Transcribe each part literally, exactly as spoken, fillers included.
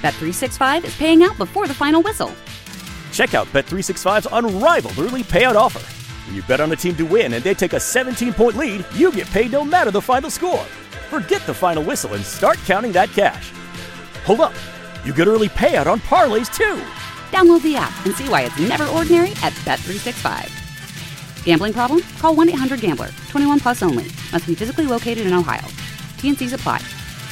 Bet three sixty-five is paying out before the final whistle. Check out Bet three sixty-five's unrivaled early payout offer. When you bet on a team to win and they take a seventeen-point lead, you get paid no matter the final score. Forget the final whistle and start counting that cash. Hold up. You get early payout on parlays, too. Download the app and see why it's never ordinary at Bet three sixty-five. Gambling problem? Call one eight hundred gambler. twenty-one plus only. Must be physically located in Ohio. T and C's apply.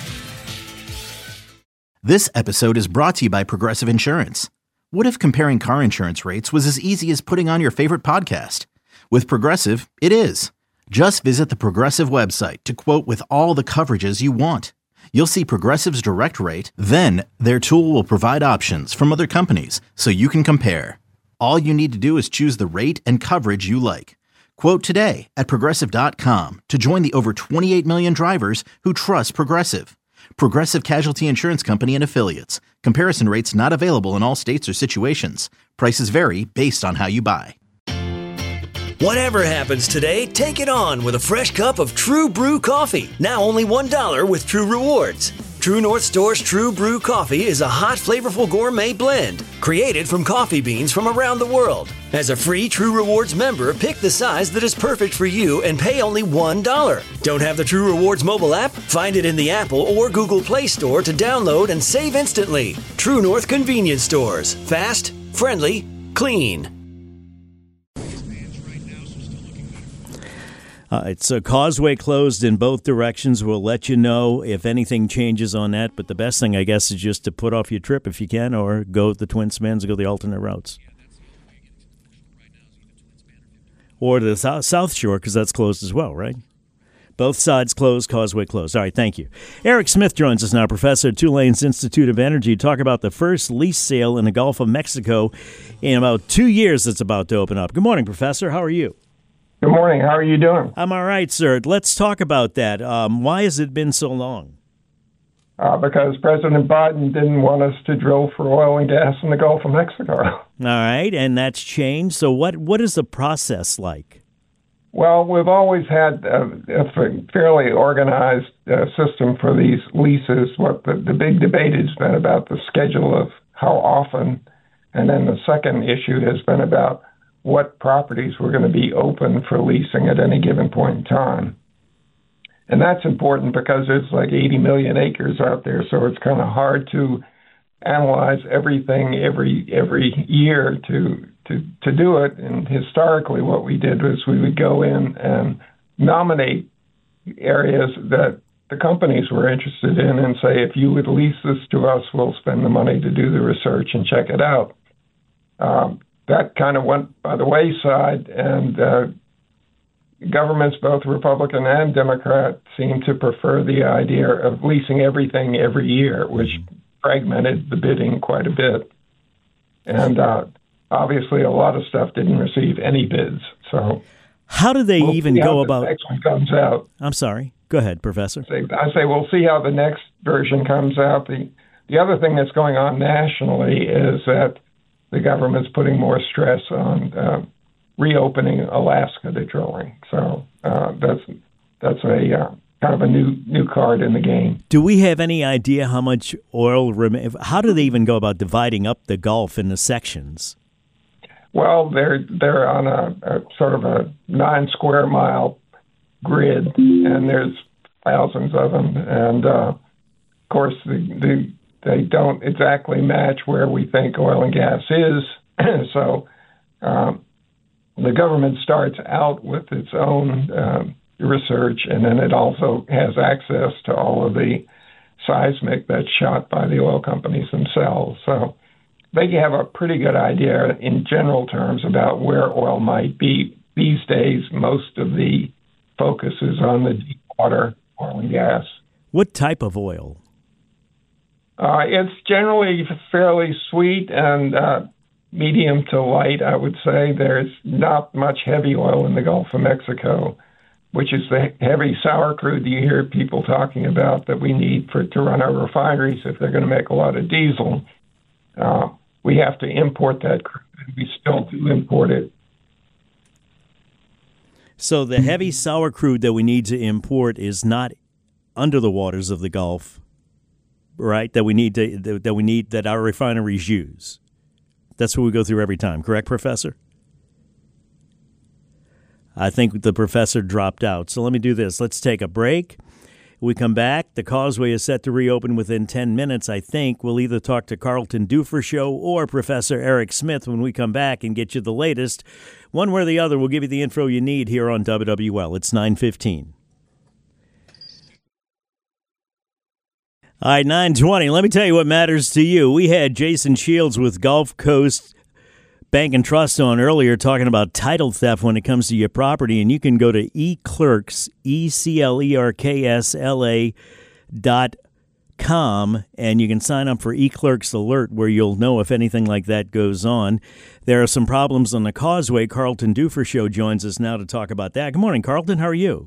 This episode is brought to you by Progressive Insurance. What if comparing car insurance rates was as easy as putting on your favorite podcast? With Progressive, it is. Just visit the Progressive website to quote with all the coverages you want. You'll see Progressive's direct rate, then their tool will provide options from other companies so you can compare. All you need to do is choose the rate and coverage you like. Quote today at Progressive dot com to join the over twenty-eight million drivers who trust Progressive. Progressive Casualty Insurance Company and Affiliates. Comparison rates not available in all states or situations. Prices vary based on how you buy. Whatever happens today, take it on with a fresh cup of True Brew coffee. Now only one dollar with True Rewards. True North Store's True Brew coffee is a hot, flavorful gourmet blend created from coffee beans from around the world. As a free True Rewards member, pick the size that is perfect for you and pay only one dollar. Don't have the True Rewards mobile app? Find it in the Apple or Google Play Store to download and save instantly. True North Convenience Stores. Fast, friendly, clean. Uh, it's a causeway closed in both directions. We'll let you know if anything changes on that. But the best thing, I guess, is just to put off your trip if you can, or go the Twin Spans, go the alternate routes. Or to the south, south Shore, because that's closed as well, right? Both sides closed, causeway closed. All right, thank you. Eric Smith joins us now, professor at Tulane's Institute of Energy, to talk about the first lease sale in the Gulf of Mexico in about two years that's about to open up. Good morning, Professor. How are you? Good morning. How are you doing? I'm all right, sir. Let's talk about that. Um, why has it been so long? Uh, because President Biden didn't want us to drill for oil and gas in the Gulf of Mexico. All right, and that's changed. So what, what is the process like? Well, we've always had a, a fairly organized uh, system for these leases. What the, the big debate has been about the schedule of how often, and then the second issue has been about what properties were going to be open for leasing at any given point in time. And that's important because there's like eighty million acres out there, so it's kind of hard to analyze everything every every year to, to, to do it. And historically what we did was we would go in and nominate areas that the companies were interested in and say, if you would lease this to us, we'll spend the money to do the research and check it out. Um, That kind of went by the wayside, and uh, governments, both Republican and Democrat, seem to prefer the idea of leasing everything every year, which fragmented the bidding quite a bit. And uh, obviously, a lot of stuff didn't receive any bids. So, how do they we'll even go about? The next one comes out. I'm sorry. Go ahead, Professor. I say we'll see how the next version comes out. The the other thing that's going on nationally is that the government's putting more stress on uh, reopening Alaska to drilling. So uh, that's that's a uh, kind of a new new card in the game. Do we have any idea how much oil remains? How do they even go about dividing up the Gulf into sections? Well, they're they're on a, a sort of a nine square mile grid, and there's thousands of them. And uh, of course, the, the they don't exactly match where we think oil and gas is. So um, the government starts out with its own um, research, and then it also has access to all of the seismic that's shot by the oil companies themselves. So they have a pretty good idea in general terms about where oil might be. These days, most of the focus is on the deep water oil and gas. What type of oil? Uh, it's generally fairly sweet and uh, medium to light, I would say. There's not much heavy oil in the Gulf of Mexico, which is the heavy sour crude that you hear people talking about that we need for to run our refineries if they're going to make a lot of diesel. Uh, we have to import that crude, and we still do import it. So the heavy sour crude that we need to import is not under the waters of the Gulf. right? That we need to that we need that our refineries use. That's what we go through every time. Correct, Professor? I think the professor dropped out. So let me do this. Let's take a break. We come back. The Causeway is set to reopen within ten minutes, I think. We'll either talk to Carlton Dufresnoy or Professor Eric Smith when we come back and get you the latest. One way or the other, we'll give you the info you need here on W W L. It's nine fifteen. All right, nine twenty. Let me tell you what matters to you. We had Jason Shields with Gulf Coast Bank and Trust on earlier talking about title theft when it comes to your property, and you can go to eClerks, E C L E R K S L A dot com, and you can sign up for eClerks Alert where you'll know if anything like that goes on. There are some problems on the Causeway. Carlton Dufresnoy joins us now to talk about that. Good morning, Carlton. How are you?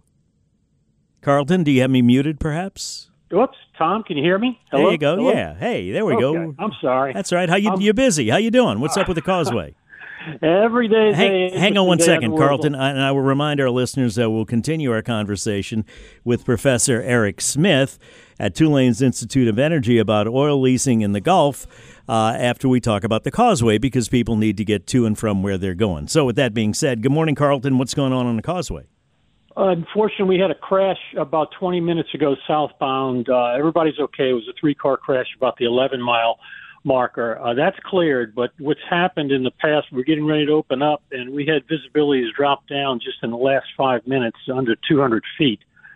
Carlton, do you have me muted, perhaps? Whoops, Tom, can you hear me? Hello? There you go. Hello? Yeah. Hey, there we okay. go. I'm sorry. That's right. How you? Um, You're busy. How you doing? What's up with the Causeway? Every day. Hang, hang on one second, Carlton, and I will remind our listeners that we'll continue our conversation with Professor Eric Smith at Tulane's Institute of Energy about oil leasing in the Gulf uh, after we talk about the Causeway, because people need to get to and from where they're going. So with that being said, good morning, Carlton. What's going on on the Causeway? Unfortunately, we had a crash about twenty minutes ago southbound. Uh, everybody's okay. It was a three-car crash about the eleven-mile marker. Uh, that's cleared, but what's happened in the past, we're getting ready to open up, and we had visibilities drop down just in the last five minutes under two hundred feet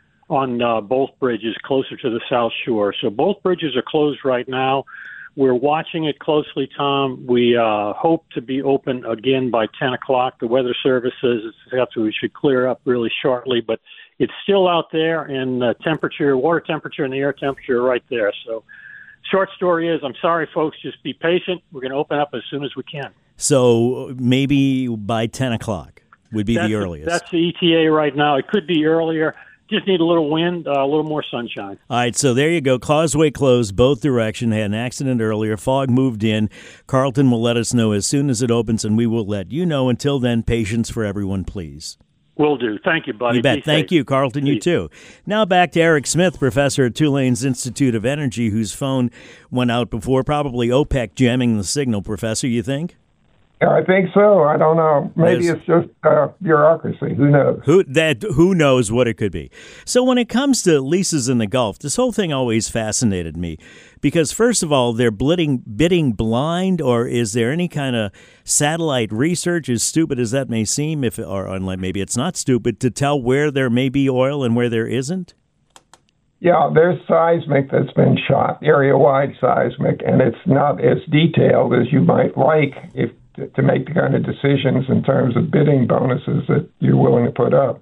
on uh, both bridges closer to the South Shore. So both bridges are closed right now. We're watching it closely, Tom. We uh, hope to be open again by ten o'clock. The Weather Service says it's, we should clear up really shortly, but it's still out there, and the temperature, water temperature and the air temperature are right there. So short story is, I'm sorry, folks, just be patient. We're going to open up as soon as we can. So maybe by ten o'clock would be that's the earliest. The, that's the E T A right now. It could be earlier. Just need a little wind, uh, a little more sunshine. All right, so there you go. Causeway closed both directions. Had an accident earlier. Fog moved in. Carlton will let us know as soon as it opens, and we will let you know. Until then, patience for everyone, please. Will do. Thank you, buddy. You bet. Be Thank safe. you, Carlton. Please. You too. Now back to Eric Smith, professor at Tulane's Institute of Energy, whose phone went out before. Probably OPEC jamming the signal, Professor, you think? I think so. I don't know. Maybe There's, it's just uh, bureaucracy. Who knows? Who that? Who knows what it could be? So when it comes to leases in the Gulf, this whole thing always fascinated me because, first of all, they're bidding, bidding blind, or is there any kind of satellite research, as stupid as that may seem, if or unlike maybe it's not stupid, to tell where there may be oil and where there isn't? Yeah, there's seismic that's been shot, area-wide seismic, and it's not as detailed as you might like if to make the kind of decisions in terms of bidding bonuses that you're willing to put up.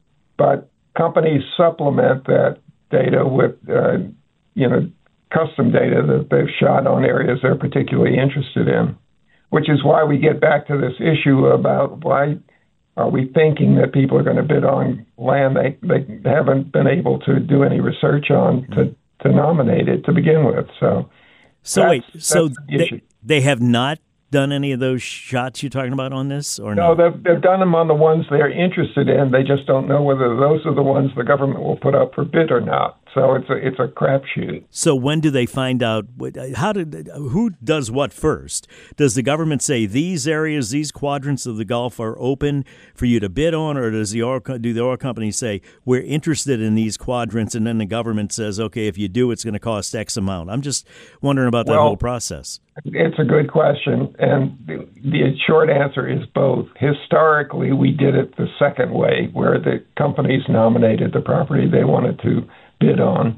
But companies supplement that data with, uh, you know, custom data that they've shot on areas they're particularly interested in, which is why we get back to this issue about why are we thinking that people are going to bid on land they, they haven't been able to do any research on to, to nominate it to begin with. So, so wait, so the they, they have not done any of those shots you're talking about on this, or no? no? They've, they've done them on the ones they're interested in. They just don't know whether those are the ones the government will put up for bid or not. So it's a it's a crapshoot. So when do they find out? How did who does what first? Does the government say these areas, these quadrants of the Gulf are open for you to bid on, or does the oil do the oil companies say we're interested in these quadrants, and then the government says, okay, if you do, it's going to cost X amount? I'm just wondering about that well, whole process. It's a good question, and the, the short answer is both. Historically, we did it the second way, where the companies nominated the property they wanted to bid on.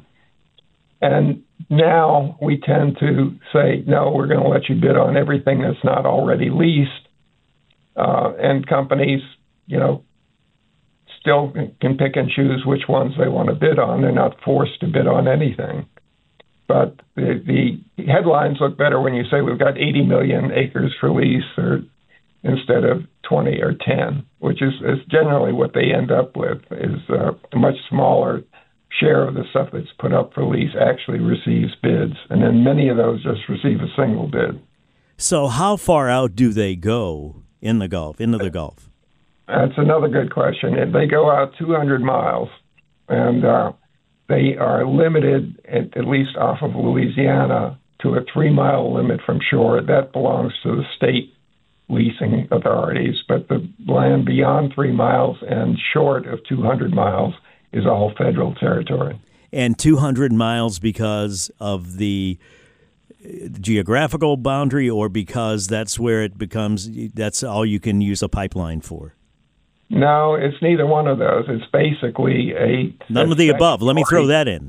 And now we tend to say, no, we're going to let you bid on everything that's not already leased. Uh, and companies, you know, still can pick and choose which ones they want to bid on. They're not forced to bid on anything. But the, the headlines look better when you say we've got eighty million acres for lease or instead of twenty or ten, which is, is generally what they end up with, is uh, a much smaller share of the stuff that's put up for lease actually receives bids. And then many of those just receive a single bid. So how far out do they go in the Gulf, into the Gulf? That's another good question. They go out two hundred miles. And uh, they are limited, at, at least off of Louisiana, to a three-mile limit from shore. That belongs to the state leasing authorities, but the land beyond three miles and short of two hundred miles is all federal territory. And two hundred miles because of the geographical boundary, or because that's where it becomes, that's all you can use a pipeline for? No, it's neither one of those. It's basically a... None a of the above. Let me throw that in.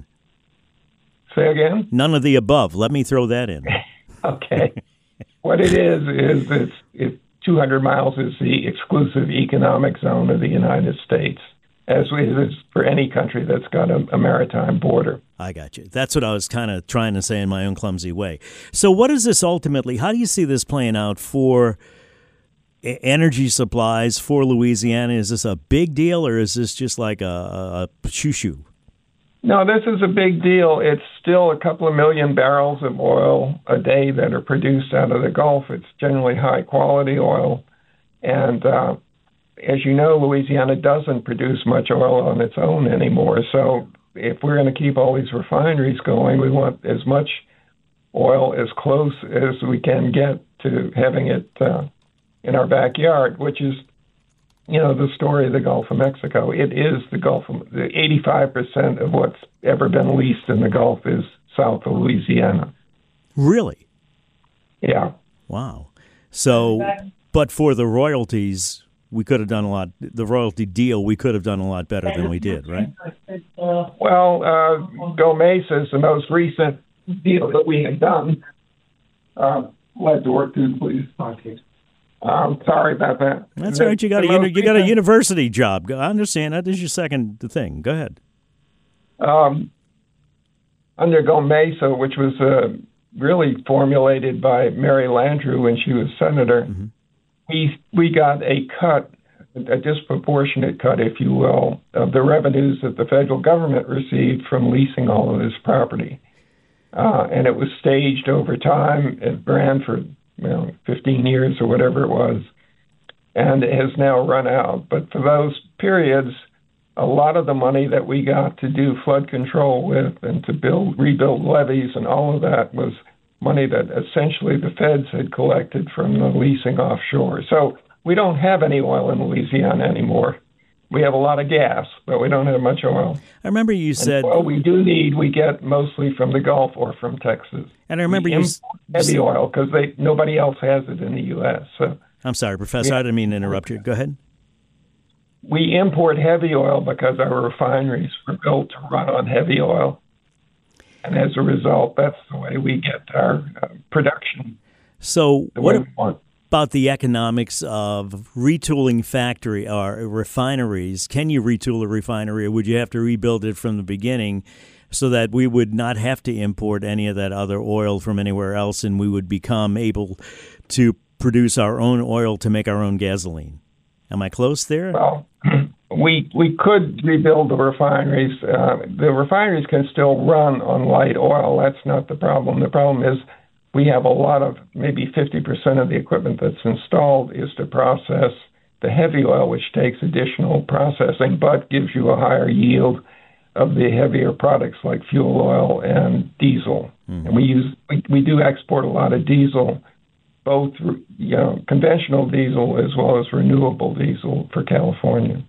Say again? None of the above. Let me throw that in. Okay. What it is, is it's, it's two hundred miles is the exclusive economic zone of the United States, as it is for any country that's got a, a maritime border. I got you. That's what I was kind of trying to say in my own clumsy way. So what is this ultimately? How do you see this playing out for energy supplies for Louisiana? Is this a big deal, or is this just like a, a shoo-shoo? No, this is a big deal. It's still a couple of million barrels of oil a day that are produced out of the Gulf. It's generally high-quality oil. And uh, as you know, Louisiana doesn't produce much oil on its own anymore. So if we're going to keep all these refineries going, we want as much oil as close as we can get to having it uh, in our backyard, which is, you know, the story of the Gulf of Mexico. It is the Gulf of, the eighty-five percent of what's ever been leased in the Gulf is south of Louisiana. Really? Yeah. Wow. So, but for the royalties, we could have done a lot, the royalty deal, we could have done a lot better than we did, right? Well, uh, Go Mesa is the most recent deal that we had done. Uh, let the work do, please. Okay. I'm sorry about that. That's all right. You got a uni- you got a university job. I understand that. This is your second thing. Go ahead. Um, under Go Mesa, which was uh, really formulated by Mary Landrieu when she was senator, mm-hmm. we we got a cut, a disproportionate cut, if you will, of the revenues that the federal government received from leasing all of this property. Uh, and it was staged over time. It ran for you know, fifteen years or whatever it was, and it has now run out. But for those periods, a lot of the money that we got to do flood control with and to build, rebuild levees and all of that was money that essentially the feds had collected from the leasing offshore. So we don't have any oil in Louisiana anymore. We have a lot of gas, but we don't have much oil. I remember you said... Well, we do need, we get mostly from the Gulf or from Texas. And I remember we you... import heavy oil because they nobody else has it in the U S. So I'm sorry, Professor, yeah. I didn't mean to interrupt you. Go ahead. We import heavy oil because our refineries were built to run on heavy oil. And as a result, that's the way we get our uh, production. So the what way we want. About the economics of retooling factory or refineries? Can you retool a refinery, or would you have to rebuild it from the beginning so that we would not have to import any of that other oil from anywhere else, and we would become able to produce our own oil to make our own gasoline? Am I close there? Well, we we could rebuild the refineries. Uh, the refineries can still run on light oil. That's not the problem. The problem is we have a lot of, maybe fifty percent of the equipment that's installed is to process the heavy oil, which takes additional processing, but gives you a higher yield of the heavier products like fuel oil and diesel. Mm-hmm. And we use we, we do export a lot of diesel, both you know conventional diesel as well as renewable diesel for California.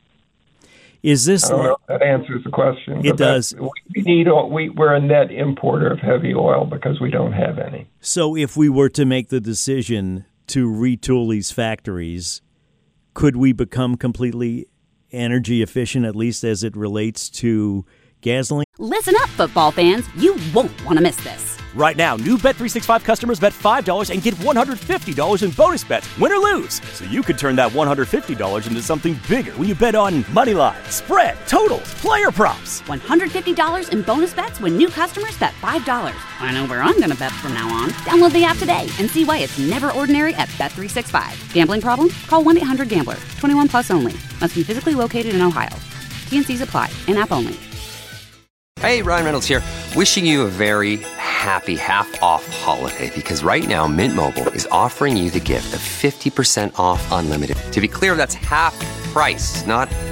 Is this? I don't know if that answers the question. It does. We need. We we're a net importer of heavy oil because we don't have any. So, if we were to make the decision to retool these factories, could we become completely energy efficient, at least as it relates to gasoline? Listen up, football fans. You won't want to miss this. Right now, new Bet three sixty-five customers bet five dollars and get one hundred fifty dollars in bonus bets, win or lose. So you could turn that one hundred fifty dollars into something bigger when you bet on money line, spread, totals, player props. one hundred fifty dollars in bonus bets when new customers bet five dollars. I know where I'm going to bet from now on. Download the app today and see why it's never ordinary at Bet three sixty-five. Gambling problem? Call one eight hundred gambler. twenty-one plus only. Must be physically located in Ohio. T N Cs apply. In-app only. Hey, Ryan Reynolds here. Wishing you a very happy half-off holiday, because right now Mint Mobile is offering you the gift of fifty percent off unlimited. To be clear, that's half price, not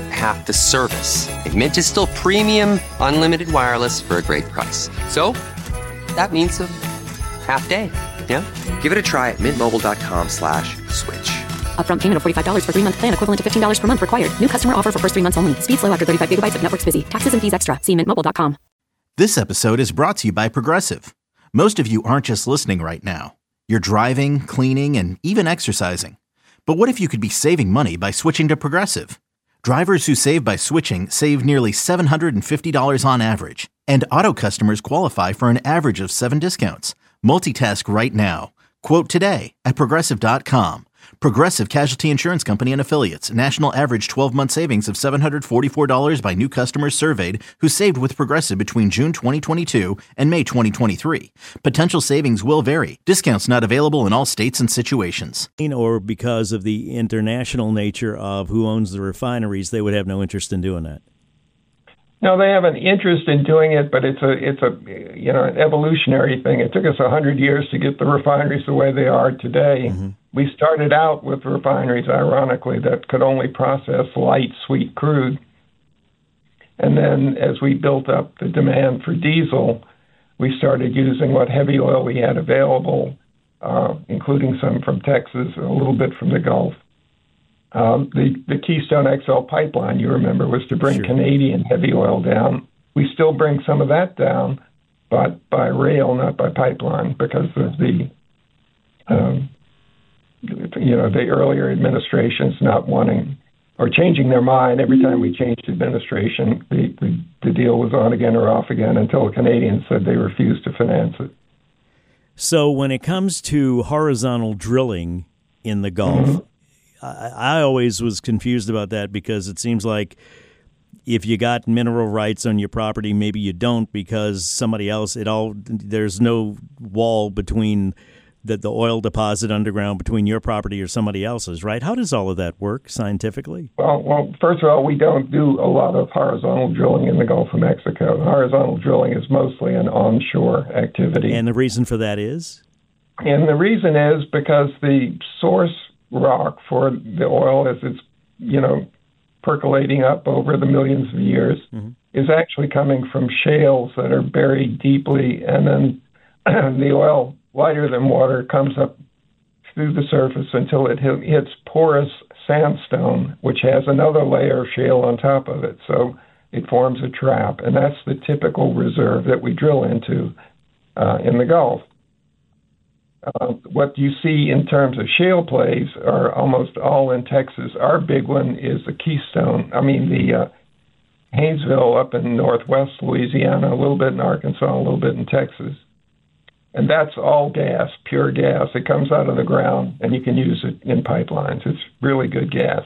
half the service. And Mint is still premium, unlimited wireless for a great price. So that means a half day, yeah? Give it a try at mintmobile.com slash switch. Upfront payment of forty-five dollars for three-month plan equivalent to fifteen dollars per month required. New customer offer for first three months only. Speed slow after thirty-five gigabytes if network's busy. Taxes and fees extra. See mint mobile dot com. This episode is brought to you by Progressive. Most of you aren't just listening right now. You're driving, cleaning, and even exercising. But what if you could be saving money by switching to Progressive? Drivers who save by switching save nearly seven hundred fifty dollars on average. And auto customers qualify for an average of seven discounts. Multitask right now. Quote today at Progressive dot com. Progressive Casualty Insurance Company and Affiliates. National average twelve-month savings of seven hundred forty-four dollars by new customers surveyed who saved with Progressive between June twenty twenty-two and May twenty twenty-three. Potential savings will vary. Discounts not available in all states and situations. Or because of the international nature of who owns the refineries, they would have no interest in doing that. No, they have an interest in doing it, but it's a it's a you know an evolutionary thing. It took us a hundred years to get the refineries the way they are today. Mm-hmm. We started out with refineries, ironically, that could only process light, sweet crude. And then as we built up the demand for diesel, we started using what heavy oil we had available, uh, including some from Texas, a little bit from the Gulf. Um, the, the Keystone X L pipeline, you remember, was to bring sure. Canadian heavy oil down. We still bring some of that down, but by rail, not by pipeline, because of the, um, you know, the earlier administrations not wanting or changing their mind every time we changed administration. The, the, the deal was on again or off again until the Canadians said they refused to finance it. So when it comes to horizontal drilling in the Gulf, mm-hmm. I always was confused about that because it seems like if you got mineral rights on your property, maybe you don't because somebody else, it all, there's no wall between the, the oil deposit underground between your property or somebody else's, right? How does all of that work scientifically? Well, well, first of all, we don't do a lot of horizontal drilling in the Gulf of Mexico. Horizontal drilling is mostly an onshore activity. And the reason for that is? And the reason is because the source rock for the oil as it's, you know, percolating up over the millions of years mm-hmm. is actually coming from shales that are buried deeply, and then the oil, lighter than water, comes up through the surface until it hits porous sandstone, which has another layer of shale on top of it. So it forms a trap, and that's the typical reserve that we drill into uh, in the Gulf. Uh, what you see in terms of shale plays are almost all in Texas. Our big one is the Keystone, I mean the uh, Haynesville up in northwest Louisiana, a little bit in Arkansas, a little bit in Texas. And that's all gas, pure gas. It comes out of the ground, and you can use it in pipelines. It's really good gas.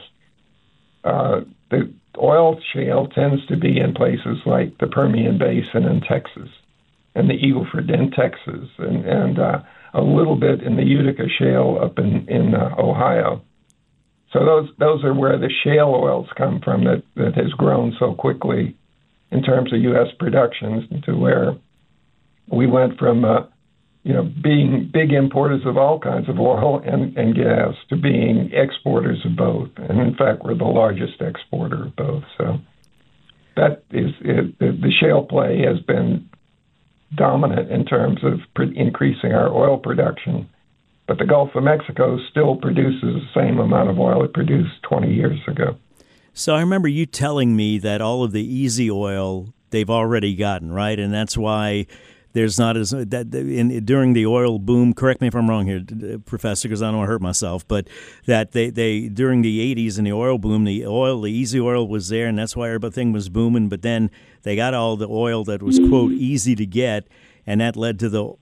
Uh, the oil shale tends to be in places like the Permian Basin in Texas and the Eagle Ford in Texas, and, and uh, a little bit in the Utica Shale up in, in uh, Ohio. So those those are where the shale oils come from that, that has grown so quickly in terms of U S productions to where we went from, uh, you know, being big importers of all kinds of oil and, and gas to being exporters of both. And in fact, we're the largest exporter of both. So that is it. The, the shale play has been dominant in terms of pre- increasing our oil production. But the Gulf of Mexico still produces the same amount of oil it produced twenty years ago. So I remember you telling me that all of the easy oil they've already gotten, right? And that's why there's not as that in during the oil boom. Correct me if I'm wrong here, Professor, because I don't want to hurt myself. But that they, they during the eighties and the oil boom, the oil, the easy oil was there, and that's why everything was booming. But then they got all the oil that was quote easy to get, and that led to the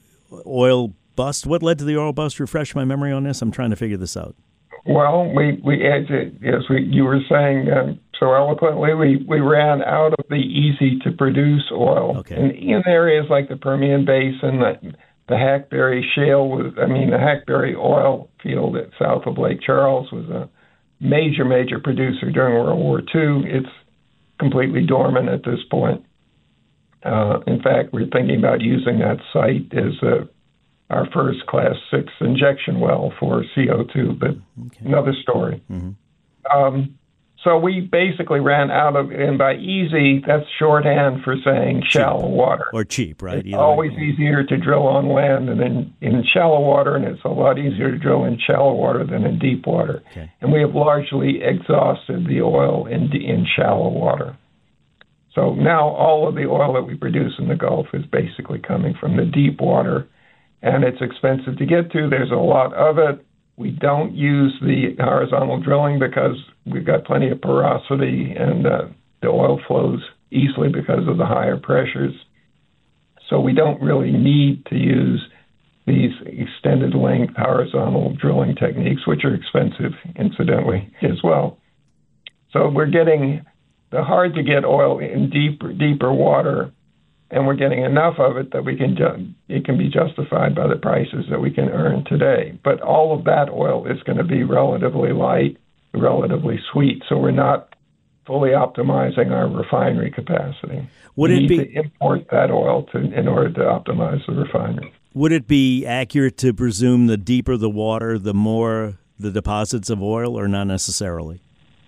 oil bust. What led to the oil bust? Refresh my memory on this. I'm trying to figure this out. Well, we we as, as we you were saying um, so eloquently, we, we ran out of the easy to produce oil. Okay. And in areas like the Permian Basin, the, the Hackberry Shale was, I mean, the Hackberry oil field at south of Lake Charles was a major, major producer during World War Two. It's completely dormant at this point. Uh, in fact, we're thinking about using that site as a our first class six injection well for C O two, but okay. Another story. Mm-hmm. Um, so we basically ran out of, and by easy, that's shorthand for saying shallow cheap. water. Or cheap, right? It's Either always way. easier to drill on land than in, in shallow water, and it's a lot easier to drill in shallow water than in deep water. Okay. And we have largely exhausted the oil in, in shallow water. So now all of the oil that we produce in the Gulf is basically coming from the deep water, and it's expensive to get to. There's a lot of it. We don't use the horizontal drilling because we've got plenty of porosity, and uh, the oil flows easily because of the higher pressures. So we don't really need to use these extended length horizontal drilling techniques, which are expensive, incidentally, as well. So we're getting the hard to get oil in deeper, deeper water, and we're getting enough of it that we can ju- it can be justified by the prices that we can earn today. But all of that oil is going to be relatively light, relatively sweet, so we're not fully optimizing our refinery capacity. Would we it need be to import that oil to in order to optimize the refinery? Would it be accurate to presume the deeper the water, the more the deposits of oil, or not necessarily?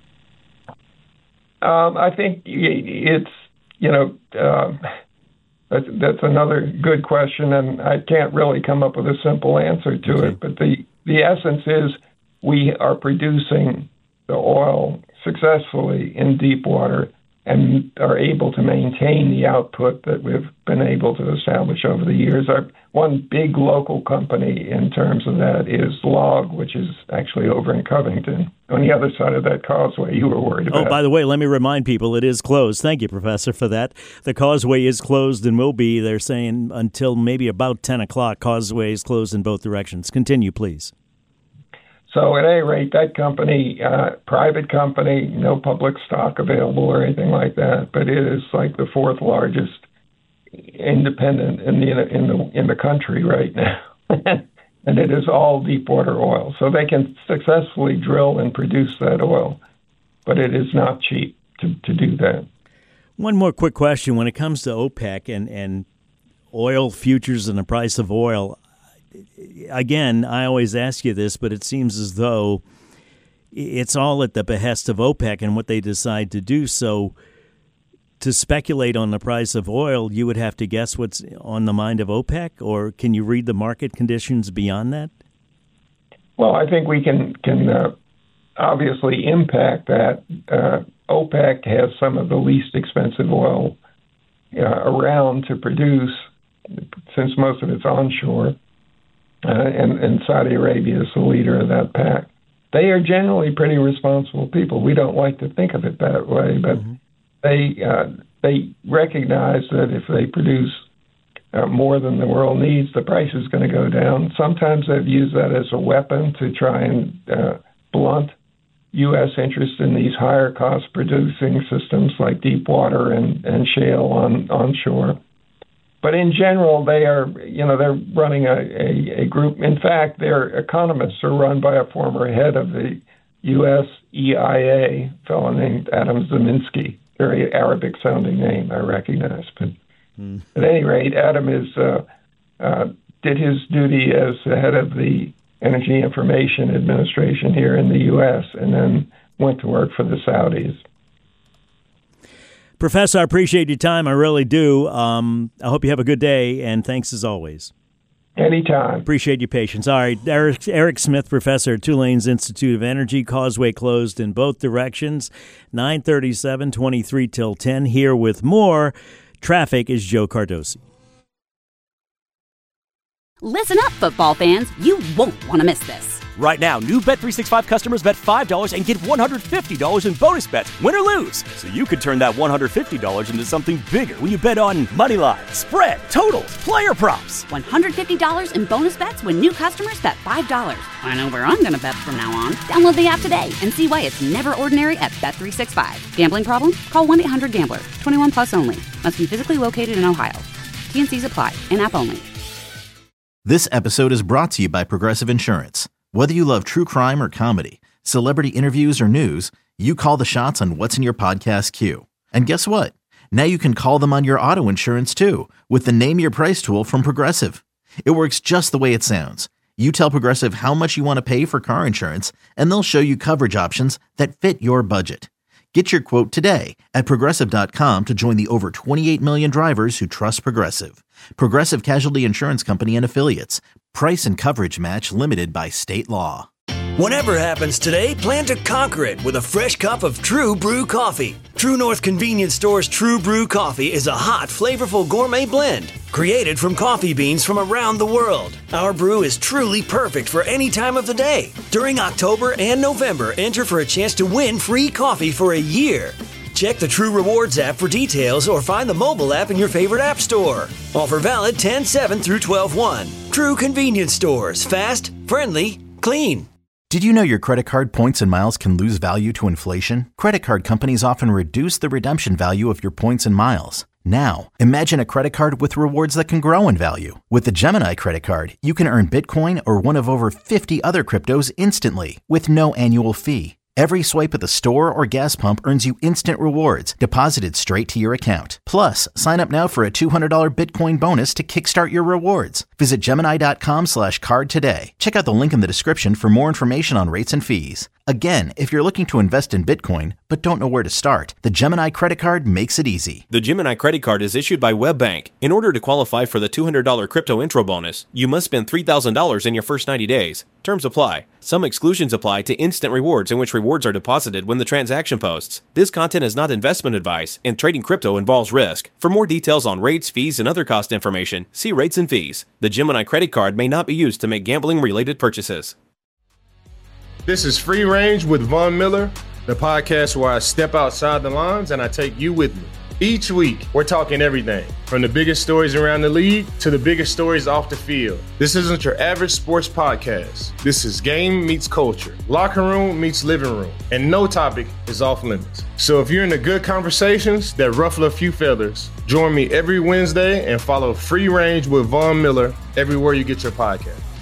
Um, I think it's, you know, uh, that's, that's another good question, and I can't really come up with a simple answer to Okay. it. But the, the essence is we are producing the oil successfully in deep water and are able to maintain the output that we've been able to establish over the years. Our one big local company in terms of that is Log, which is actually over in Covington, on the other side of that causeway you were worried about. Oh, by the way, let me remind people it is closed. Thank you, Professor, for that. The causeway is closed and will be, they're saying, until maybe about ten o'clock. Causeway is closed in both directions. Continue, please. So at any rate, that company, uh, private company, no public stock available or anything like that, but it is like the fourth largest independent in the in the in the country right now, and it is all deep water oil. So they can successfully drill and produce that oil, but it is not cheap to, to do that. One more quick question: when it comes to OPEC and and oil futures and the price of oil. Again, I always ask you this, but it seems as though it's all at the behest of OPEC and what they decide to do. So to speculate on the price of oil, you would have to guess what's on the mind of OPEC, or can you read the market conditions beyond that? Well, I think we can, can uh, obviously impact that. Uh, OPEC has some of the least expensive oil uh, around to produce, since most of it's onshore. Uh, and, and Saudi Arabia is the leader of that pack. They are generally pretty responsible people. We don't like to think of it that way, but mm-hmm. they uh, they recognize that if they produce uh, more than the world needs, the price is going to go down. Sometimes they've used that as a weapon to try and uh, blunt U S interest in these higher cost producing systems like deep water and, and shale on onshore. But in general, they are, you know, they're running a, a, a group. In fact, their economists are run by a former head of the U S E I A, a fellow named Adam Zeminsky. Very Arabic-sounding name, I recognize. But mm. at any rate, Adam is uh, uh, did his duty as the head of the Energy Information Administration here in the U S and then went to work for the Saudis. Professor, I appreciate your time. I really do. Um, I hope you have a good day, and thanks as always. Anytime. Appreciate your patience. All right, Eric, Eric Smith, professor at Tulane's Institute of Energy. Causeway closed in both directions. nine thirty-seven, twenty-three till ten. Here with more. Traffic is Joe Cardosi. Listen up, football fans. You won't want to miss this. Right now, new Bet three sixty-five customers bet five dollars and get one hundred fifty dollars in bonus bets, win or lose. So you could turn that one hundred fifty dollars into something bigger when you bet on money line, spread, totals, player props. one hundred fifty dollars in bonus bets when new customers bet five dollars. I know where I'm going to bet from now on. Download the app today and see why it's never ordinary at Bet three sixty-five. Gambling problem? Call one eight hundred gambler. twenty-one plus only. Must be physically located in Ohio. T and C's apply. In-app only. This episode is brought to you by Progressive Insurance. Whether you love true crime or comedy, celebrity interviews or news, you call the shots on what's in your podcast queue. And guess what? Now you can call them on your auto insurance too with the Name Your Price tool from Progressive. It works just the way it sounds. You tell Progressive how much you want to pay for car insurance, and they'll show you coverage options that fit your budget. Get your quote today at Progressive dot com to join the over twenty-eight million drivers who trust Progressive. Progressive Casualty Insurance Company and Affiliates. Price and coverage match limited by state law. Whatever happens today, plan to conquer it with a fresh cup of True Brew coffee. True North Convenience Store's True Brew coffee is a hot, flavorful gourmet blend created from coffee beans from around the world. Our brew is truly perfect for any time of the day. During October and November, enter for a chance to win free coffee for a year. Check the True Rewards app for details or find the mobile app in your favorite app store. Offer valid ten seven through twelve one. True Convenience Stores. Fast, friendly, clean. Did you know your credit card points and miles can lose value to inflation? Credit card companies often reduce the redemption value of your points and miles. Now, imagine a credit card with rewards that can grow in value. With the Gemini credit card, you can earn Bitcoin or one of over fifty other cryptos instantly with no annual fee. Every swipe at the store or gas pump earns you instant rewards deposited straight to your account. Plus, sign up now for a two hundred dollars Bitcoin bonus to kickstart your rewards. Visit Gemini dot com slash card today. Check out the link in the description for more information on rates and fees. Again, if you're looking to invest in Bitcoin but don't know where to start, the Gemini credit card makes it easy. The Gemini credit card is issued by WebBank. In order to qualify for the two hundred dollars crypto intro bonus, you must spend three thousand dollars in your first ninety days. Terms apply. Some exclusions apply to instant rewards in which rewards are deposited when the transaction posts. This content is not investment advice, and trading crypto involves risk. For more details on rates, fees, and other cost information, see rates and fees. The Gemini credit card may not be used to make gambling-related purchases. This is Free Range with Von Miller, the podcast where I step outside the lines and I take you with me. Each week, we're talking everything, from the biggest stories around the league to the biggest stories off the field. This isn't your average sports podcast. This is game meets culture, locker room meets living room, and no topic is off limits. So if you're into good conversations that ruffle a few feathers, join me every Wednesday and follow Free Range with Von Miller everywhere you get your podcast.